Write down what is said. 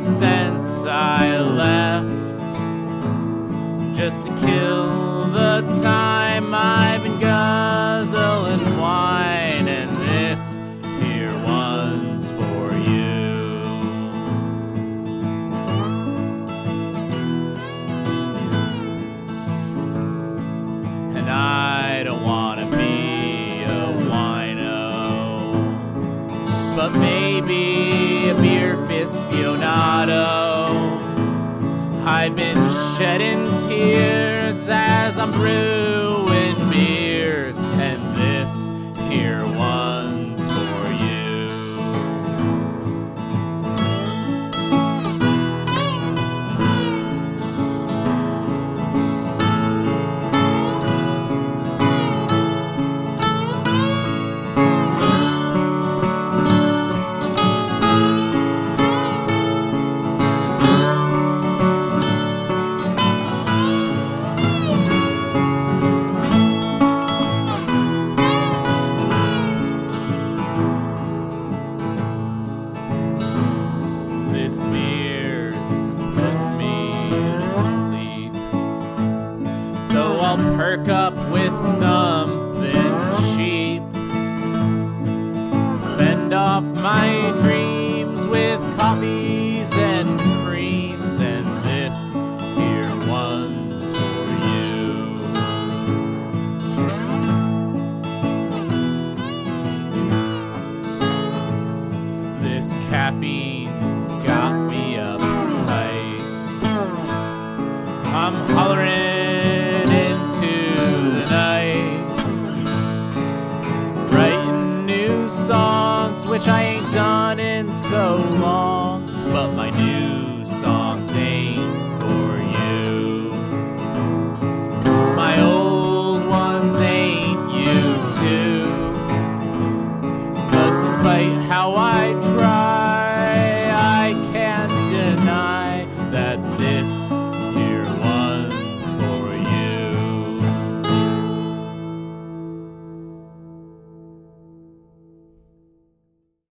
since I left, just to kill the time. I've been guzzling wine, and this here one's for you. And I don't want to be a wino, but maybe a beer aficionado. I've been shedding tears as I'm brewing beers, and this here one's for you. This beer's put me to sleep, so I'll perk up with something cheap, fend off my dreams with coffees and creams, and this here one's for you. This caffeine's got me uptight. I'm hollering into the night, writing new songs which I ain't done in so long, but my new songs ain't for you. My old ones ain't you too, but despite how I try, I can't deny that